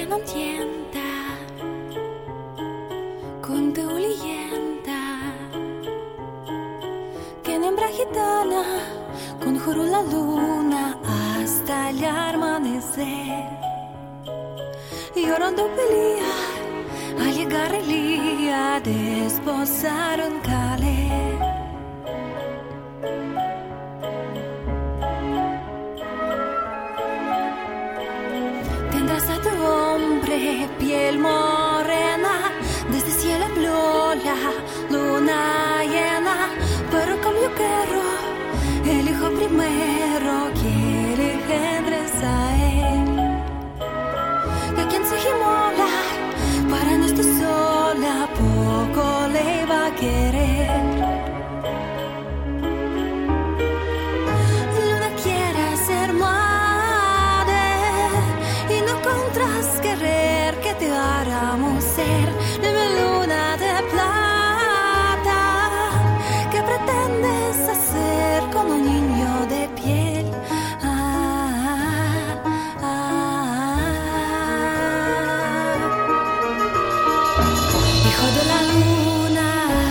no entienda con tu leyenda que en hembra gitana conjuró la luna hasta el amanecer. Llorando pelea al llegar el día de esposar un calé. Tendrás a tu hombre piel morena, desde cielo habló la luna llena, pero como yo quiero el hijo primero quiere engendres a él, que a quien se gimola para no estar sola poco le va a querer. Luna quiere ser madre y no encontrás querer que te hará ser. Dime luna de plata, ¿qué pretendes hacer con un niño de piel? Hijo de la luna,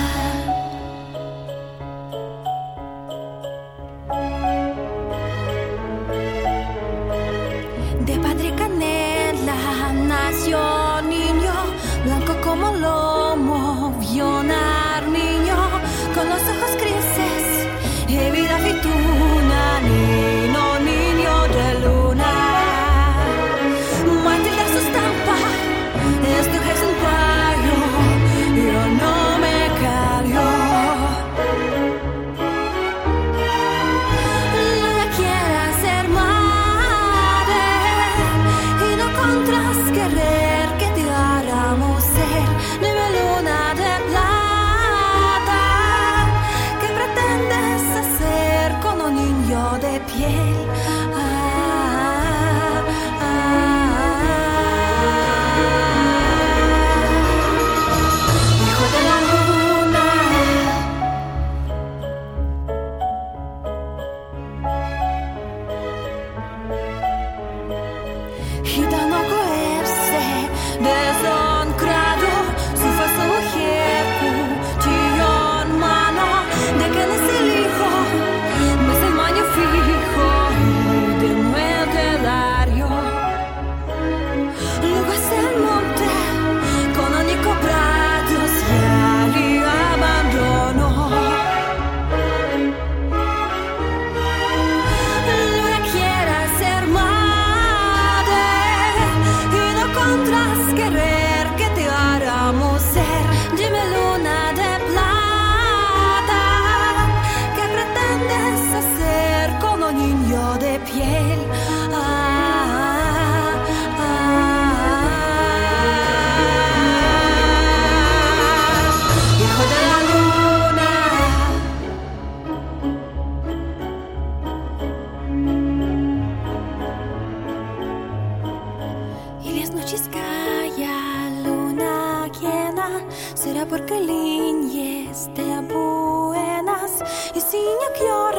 de padre canela nació niño, blanco como lomo, vio nacer niño, con los ojos grises y vida fituna, niño de luna. Matilda su estampa, esto es un payo, yo no me callo. Luna quiere ser madre y no encontrás querer que te hará ser. Dime luna de plata, ¿qué pretendes hacer con un niño de piel? Hijo de la luna, gitano coerse desoncrado, su falso mujerku, chillón mano, de que no es el hijo, no es el maño fijo y de nuevo dario. Luego es el monte con único prados y ali abandono. Luna quiere ser madre y no encontrás querer que te hará ser. Dime luna de plata, ¿qué pretendes hacer con un niño de piel? Hijo de la luna, y las noches calla luna llena, será porque líneas de buenas y sin llorar.